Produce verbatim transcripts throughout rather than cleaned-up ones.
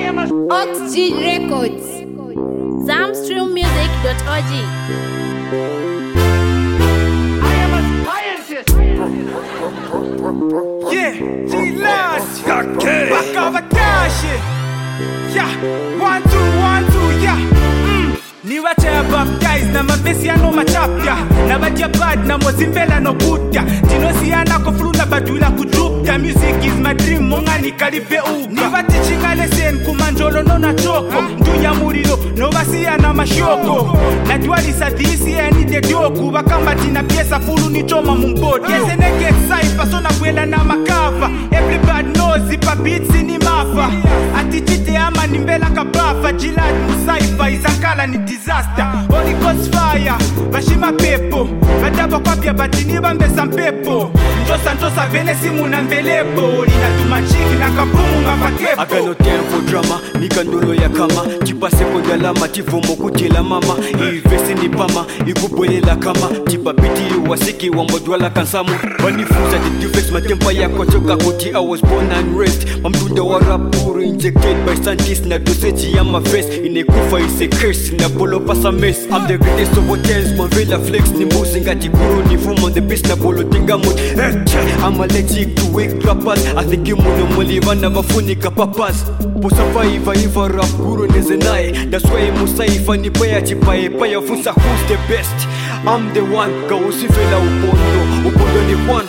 Oxygen Records. Zamstream Music dot org. I am a scientist. Yeah, G-Lodge. Back over cash. Yeah, one, two, one, two, yeah. Mm. Ni wacha baptize na mavesi ano machapya. Na badia bad na mozimbela no kutya. Tino siyana kufruna badwila kudrupya. Music is my dream, monga ni kalipe uga. Ni wati chinga lesen kumanjolo no na choko. Ndunya murilo, no basiya na mashoko. Na duali sa disi ya nite dioku. Wakamba tina piesa fulu ni choma mumbodi. Yese neke saifa, so na kwela na makava. Everybody knows ipa beats ni mafa. Atitite ama ni mbela kabafa. Jilad musaifa, izakala ni disaster. Holy Ghost fire, bashima pepo. Badaba kwa pia batini bambesa mpepo. Njosa njosa vene simu na mbelepo. Lina tumachiki na kapumu ngapakepo. I got no time for drama, nika ndolo ya kama. Chipa sekondi alama, tifomo kutila mama. Ivesi ni pama, igubwele la kama. Chipa biti wasiki wa modwala kansamu. Wanifuza the defects, matempa ya kochoka kuti. I was born and raised. Mamtunda wa rapuru injected by scientists. Na dosage ya my face. Inekufa is a curse, na bolo pasa mess. I'm the greatest of hotels, Mavela flex. Ni mbuzi ngati kuro ni fumo on the beast na bolo tinga mood. I'm allergic to wake rappers. I think you muno moliva na mafunika papas. Posafa iva iva rap guru nezenai. That's why musaifa ni paya chipae paya fusa who's the best. I'm the one, kausi fela upondo. Upondo ni one.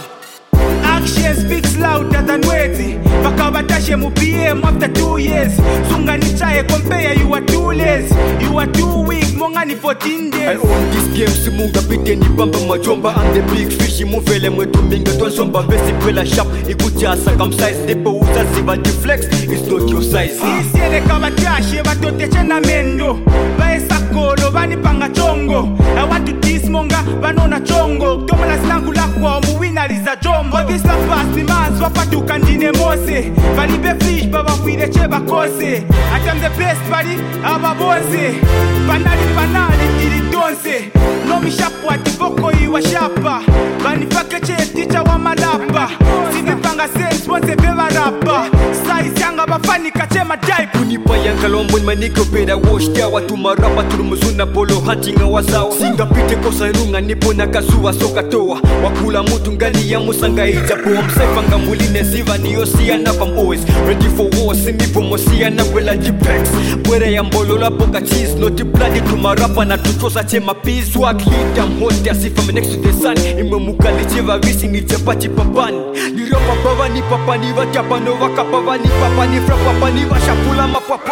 Action speaks louder than words. Bakabatashe mu P M after two years. Sunga ni chae compare, you are too lazy. You are too weak, monga ni fourteen days. I own this game, simunga pite ni bamba majomba. I'm the big fish, muvele mwetu minga tonsomba. Vesi kwela sharp, ikutia circumcise. Depo uza ziva deflex, it's not your size. Isiele kabatashe, batoteche na mendo. Baesa kolo, bani panga chongo. I want to diss monga, banona chongo. Tomala sinangu lakwa, muwina liza jombo. This la fast, ni man's wapatu kandine mose. Balibe fish, baba fide cheba kose. Atam the best buddy, aba bonse. Panali panali, dili donse. No mi shapu ati boko iwa shapa. Bani pakeche ticha wa malapa. Sini panga sense, once veva rapa. Size yanga bafani kachema daipu. Unipa yanga lombo ni maniko peda wash. Tia watu marapa turumuzuna polo hunting awazawa. Singa pite kosa irunga nipo na kazuwa soka toa. Wakula mutu ngali ya musanga ijapo. Msefanga muline ziva ni yosia na I'm always ready for war. Simipo mosia na wela jipex. Pwere ya mbolo la poka cheese. Not bloody to marapa na tutosa chema peace. Swag lead I'm hot as if I'm next to the sun. Ime mukali cheva visi ni chapati papani. Ni rapa baba ni papa ni vachapa no vakapava ni papa ni frapapa ni vashapula mapapa.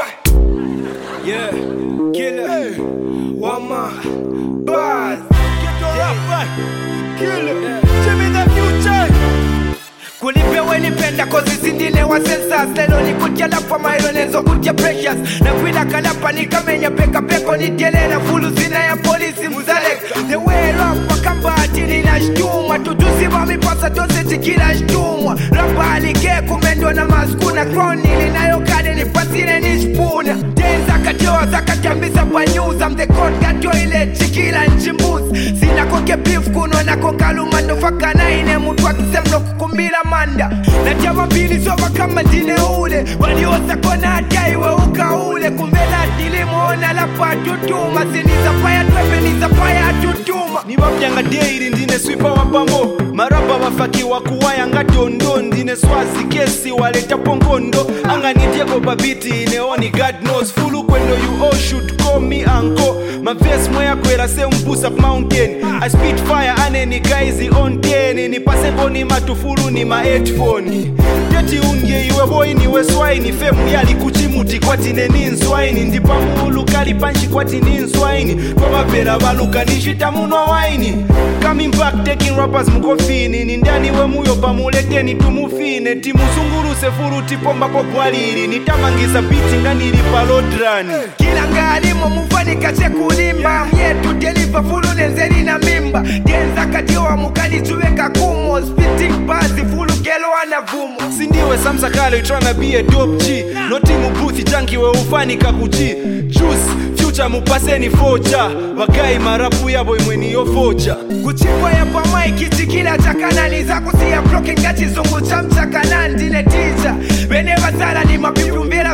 Yeah, killer, hey. Wama, buzz, get your rapper, killer, Jimmy the future. Kulipe weni penda kozi zindile wa sensas. Lelo ni kutia lapa mailo nenzo kutia precious. Na kwila kalapa ni kamenya peka peko ni tiele na fulu zina ya polisi muzalek. The way rapa kamba atili na shtuma. Tutusi mami pasa tose tikila shtuma. Rapa alike kumendo na maskuna. Kroni lina yokade ni pasine ni spuna. Tenza katioa zaka kiambisa pa news. I'm the god katio ile chikila nchimbuzi. Sina koke beef kuno na kokaluma. Nofaka na ine mutu wa kisemlo kukumbila manda. Na jama pili soba kama dine ule. Waliosa kona ataiwe uka ule. Kumbela dilimuona lapa tutuma. Siniza paya twepe niza paya tutuma. Ni wapyanga deiri ndine swipa wapamo. Maraba wafaki wakuwaya ngati ondo. Ndine swazi kesi waleta pongondo. Anga ni Diego babiti ineoni God knows. Fulu kwendo you all should call me uncle. My face moya kwera se umpusa mountain. I spit fire ane ni guys on ten. Ni pase boni matufulu ni ma headphone. Teti unge iwe boy ni we swine. Femu yali kuchimuti kwa tine ninswaini. Ndipa mulu kali panchi kwa tine ninswaini. Kwa mapera baluka nishita muno waini. Coming back taking rappers mkofini. Nindani we muyo pamulete ni tumufine. Timu sunguru sefuru tipomba kwa kwaliri. Nitamangisa biti ngani lipalodrani. Kila ngalimo mufani kache kulimba. Myetu deliver fulu nenzeni na mimba. Denza katiwa mukani tuweka kumo. Spitting bazi fulu gelo wana vumo. Sindiwe samsa kale you tryna be a dope G. Noti mubuthi janki we ufani kakuchi. Juice future mupaseni focha. Wagai marapu yabo imweni yo focha. Kuchipwa ya pamai kiti kila chakanani. Zaku siya bloke ngati zungu chamcha kanani. Dine teacher. Whenever sala ni mapipu mbela face.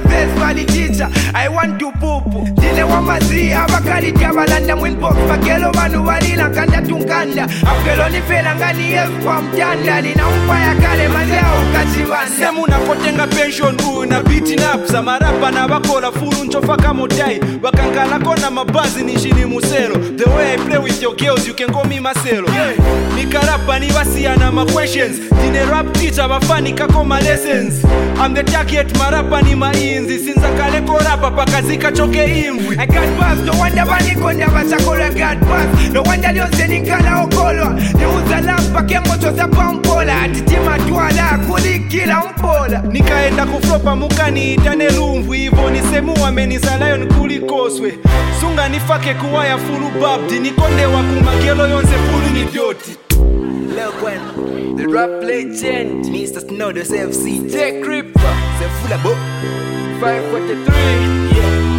bali teacher I want to poop Dile wa mazi abakali jabalanda mwinbox Pakelo banu walila kanda tunganda Afkelo ni fela ngani yesu kwa mtanda Lina umpaya kale mazao kachibanda Semu unakotenga pension una beating up Samarapa na wakola furu nchofa kamodai Wakangala kona mabazi ni shini muselo The way I play with your girls you can call me Marcelo yeah. Nikarapa ni wasia na ma questions Dine rap teacher wafani kako ma lessons I'm the target marapa ni mainzi Sinza kale korapa pakazika choke imwi I got buzz, no wonder bani konda basakolo I got buzz, no wonder lyonse nikala okolo Niuza lampa kemoto za pampola Atitima tuala kulikila mpola Nikaenda kuflopa mukani itane lumvu Ivo nisemu wamenisalayo nkulikoswe Sunga nifake kuwaya fulu babdi Nikonde wakumagelo yonse fulu ni doti Look when the rap legend Mister Snowdos F C Tech Ripper Se fula bo five forty-three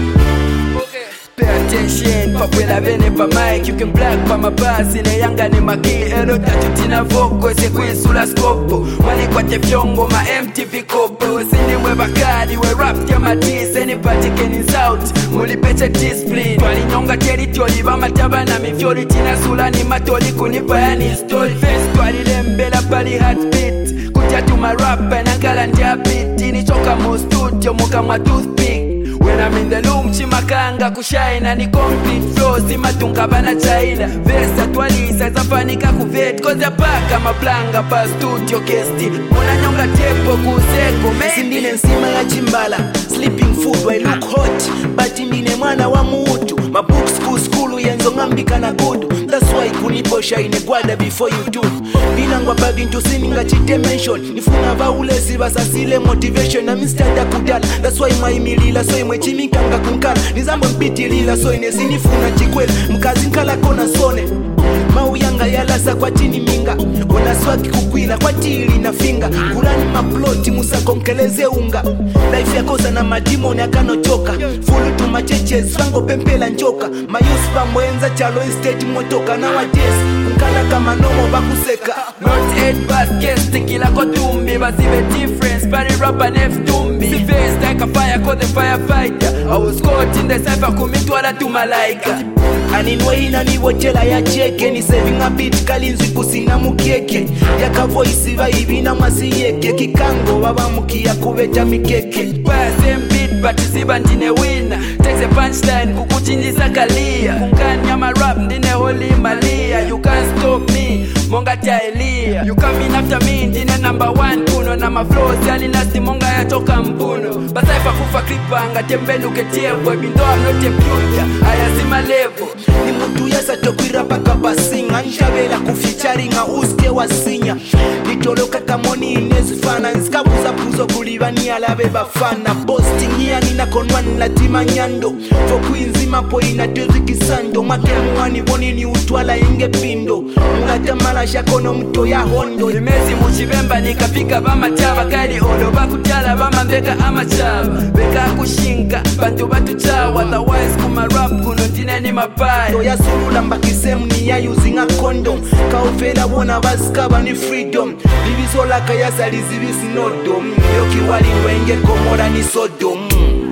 Yeah Okay Pay attention Papela bene pa mic You can black pa mabasi Ne yanga ni maki Elo tatu tina voko Se kwinsula skopo Wani kwa te fyongo ma M T V kopo Sini we bakadi We rap ya matisi Anybody can insult Muli peche discipline Twali nyonga territory Ba mataba na mifyori Tina sula ni matoli Kunipa ya ni story Face twali lembela pali heartbeat Kutia tuma rap Na ngala ndia beat Ini choka mo studio Muka mwa toothpick When I'm in the room, chimakanga kushaina Ni complete flow, simatunga bana China Versa twalisa, zafanika kuvet Koza paka maplanga pa studio kesti Muna nyonga tepo kuseko man Sindine nsima ya chimbala Sleeping food, I look hot But indine mwana wa muutu My books school skulu yenzo ngambika na kudu That's why kuniposha inegwada before you do Binangwa bagi into sininga chite mention Nifuna vaulesi basasile motivation Na mistanda kudala That's why maimilila so imwe chimikanga kunkala Nizambo mpitilila so inesinifuna chikwela Mkazi nkala kona sone Mauyanga yalasa kwa chini minga Ona swaki kukwila kwa tili na finga Kulani maploti musa konkeleze unga Life ya kosa na madimoni akano choka Fulu tu macheche swango pempela njoka Mayuspa mwenza chalo estate motoka Na wajesi Unkala kama nomo bakuseka Not eight bad guest Kila kotumbi Basibe difference Pari rap and F tumbi Si face like a fire Call the firefighter I was caught in the cypher Kumitwala tu malaika Aninwe ina ni wochela ya cheke Ni saving a beat kalinzwi kusina mukeke Yaka voice va ibina masiyeke Kikango waba mukia kuveja mikeke Kwa same beat but isiba ndine winner Takes a punchline kukuchinjisa kalia Kunkanya ma rap ndine holy malia You can't stop me Monga tia Elia You come in after me ndine number one kuno Na ma flows yali nasi monga ya toka mpuno Basaifa kufa klipa anga tembenu ketievo Bindo I'm not a beauty Ayazima level Ni mutu yasa tokwira paka basinga Nshavela kufichari nga uske wasinya Nitoloka kamoni inezi fana Nskabuza puzo kulivani alabe bafana Posting ya nina konwani latima nyando Foku inzima po inatezi kisando Makemwani boni ni utwala inge pindo Mulata mala shakono mto ya hondo Nimezi muchibemba nikapika bama chaba Kali olo bakutala bama mbeka ama chaba Beka kushinka bantu batu chawa Otherwise kuma rap kuno ndine ni mabaya Toya sulula mbakisemu ni ya using a condom Kaufela wona baskaba ni freedom Libizo laka ya salizibisi no dom Yoki wali wenge komora ni sodom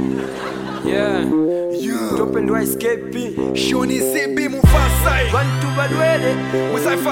Yeah Yeah Top and Rice K P Shoni C B Mufasai Bantu badwele Musaifa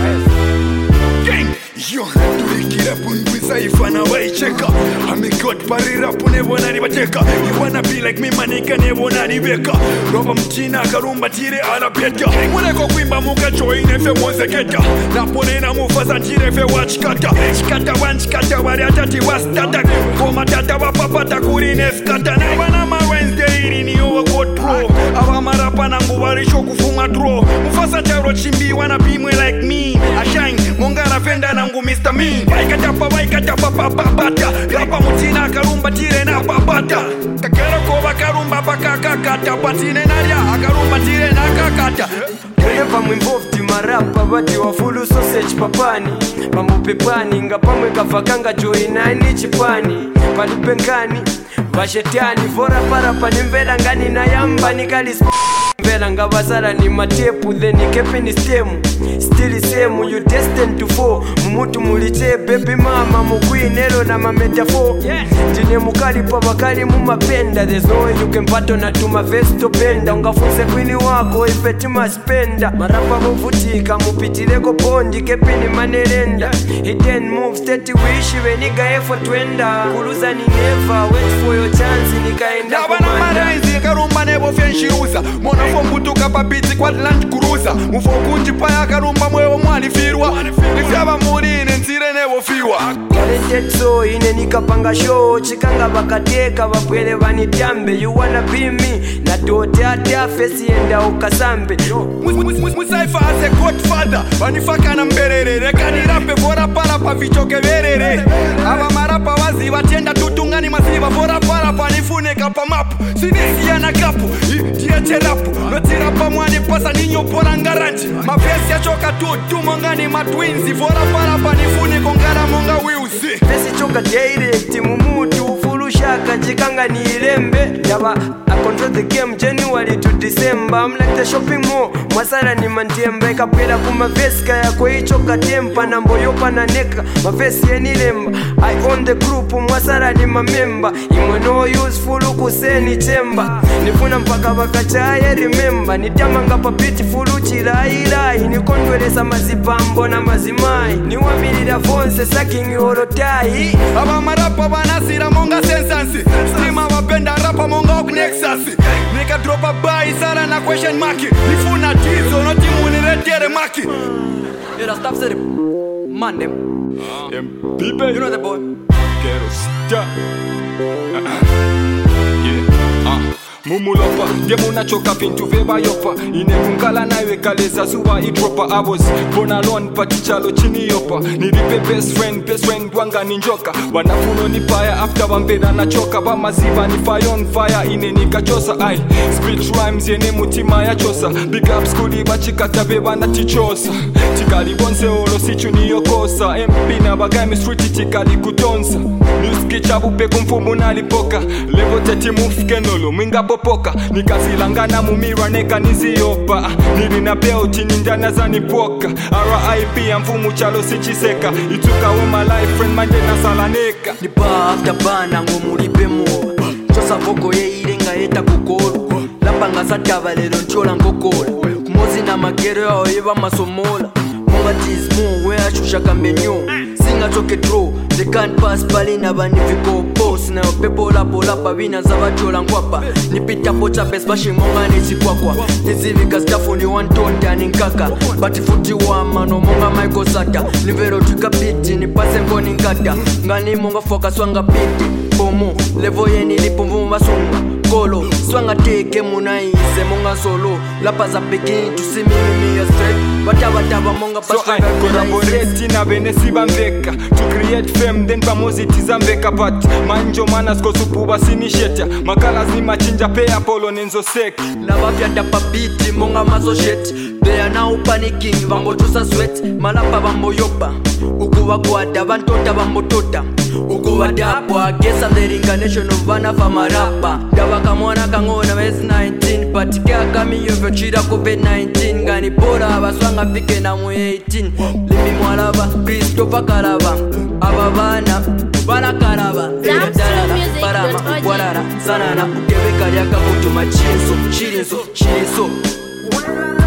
Gang Yo Tulikira pungu Musaifa na waicheka Amikot pari rapu nevo nani bateka You wanna be like me manika nevo nani beka Roba mchina karumba tire ala peta Muleko kwimba muka joine fe mozeketa Napone na mufasa tire fe wachkata Chikata wanchikata wari atati wastata Koma tata wapapata kurine skata Nebana ma Wednesday iri ni owa kotro Awa marapa nangu warisho kufuma dro Mufasa chauro chimbi wanna be mwe like me Ashine mongara fenda nangu Mister Mean Waikatapa waikatapa papapata Rapa mutina karumba tire na papata Kakero koba karumba pakakakata Patine naria akarumba tire na kakata Whenever I'm involved in my rap Abadi wa fulu sausage papani Mambo pepani Ngapamwe kafakanga joy nani chipani Palipengani Vashetani Vora para panimvela ngani na yamba nikali Vela nga basala ni matepu then kepe ni stem. Still same you destined to fall. Mumutu mulite baby mama mukwinelo na ma metaphor. Ndine mukali pa bakali mu mapenda. There's no way you can pattern na tuma vesto benda. Ungafunze kwini wako ifeti maspenda. Marapa muvutika mupitileko bondi kepe ni manelenda. Hidden moves teti wishi veniga effort twenda. Kuluza ni never wait for your chance nikaenda kumanda. Yabana marenzi karumba nebo fenshiruza. Mona fombutuka papiti kwa Land Cruiser. Mufo kunji paya karumba mwewo mwani firwa. Nifyaba murine nsire nebo fiwa. Talented so ine nikapanga show. Chikanga bakateka wapwele vanitambe. You wanna be me na tote atia fesi enda ukasambe. Musaifa as a godfather. Vanifaka na mberere. Reka ni rape fora para pa vichoke verere. Aba marapa wazi watienda tutungani masiva fora para pa nifune kapa mapu. Sinisi ya na kapu. Jia cherapu. Notira pa mwani pasa ninyo pora ngaranji. Mafesi ya choka tu tumongani matwinzi. Fora para pa nifune kongara monga wiusi. Fesi choka direct mumutu fulu shaka jikanga ni ilembe. Yaba I control the game January to December. I'm like the shopping mall. Masara ni mantiembe kapela kuma veska ya kwa hicho katempa na mboyopa na neka. Mafesi ya nilemba. I own the group mwasara ni mamemba. Imwe no useful kuseni chemba. Nifuna mpaka bakachaya remember. Nitamanga pa beautiful uchilai. Nikondweleza mazipambo na mazimai. Niwamirida fonse saking yorotai. Aba marapa banasira monga sensansi. Stima wapenda rapa monga ok nexasi. Nika dropa bai sara na question maki. Nifuna tizo no timu niretere maki. Yeah, stop sir. Man them. Them people, You know the boy. Quero stop. Yeah, ah. Mumulopa, demo nachoka pintu veba yopa. Ine kunkala na iwe kaleza zuwa idropa. I was born alone patichalo chini yopa. Nilipe best friend, best friend wanga ninjoka. Wanafuno ni paya after wambeda na choka. Bamaziva ni fire on fire ine nikachosa. Ay, speech rhymes yene mutima ya chosa. Big up skuli bachikata beba na tichosa. Tikali bonse olo sichu ni yokosa. M P na bagami street tikali kutonsa. Nuski chabu pe kumfumu nalipoka. Levo teti mufike nolo minga popoka. Nikazilangana mumira neka niziopa. Nilina peo chini ndana zanipoka. R I P ya mfumu chalo sichiseka. Ituka we my life friend manje na salaneka. Nipa after bana ngumulipe muwa. Chosa voko ye irenga eta kukolo. Lapanga satava lelo nchola ngokolo. Kumozi na magero ya oiva masomola. Monga tizmo we ashusha kambenyo. Singa choke draw. They can't pass palina banifiko boss. Na pepo la pola pa vina zava chola nkwapa. Nipita pocha best bashi monga nisi kwa kwa. Nizivika stafu ni one tonta ni nkaka. Bati futi wa mano monga maiko sata. Nivero tuka biti ni pase ngoni nkata. Ngani monga foka swanga biti. Pomo levo ye nilipo mvumba sunga. Kolo swanga teke muna ise monga solo. Lapa za begin to see me me a straight. Bata bata ba monga So I collaborate na benesi bambeka. To create fame then pamozi zambeka pat. Manjo manas ko supu basinisheta. Makala zima chinja pea polo nenzo sek. Lava vyanda papiti monga mazo shit. They are now panicking bambo tusa sweat. Malapa bambo yopa. Ukuwa kwada bantota bambo tota. Ukuwa dapwa guess I'm the reincarnation of Vana Famarapa. Dawa kamwana kangona wezi nineteen. Patika kami yovyo chida covid nineteen. Gani pora abaswanga pike na mu eighteen. Limbi mwalaba Christopher Karaba. Ababana Bana Karaba. Parama Warara Sanana Ukebe karyaka kutuma chinso. Chirinso Chirinso.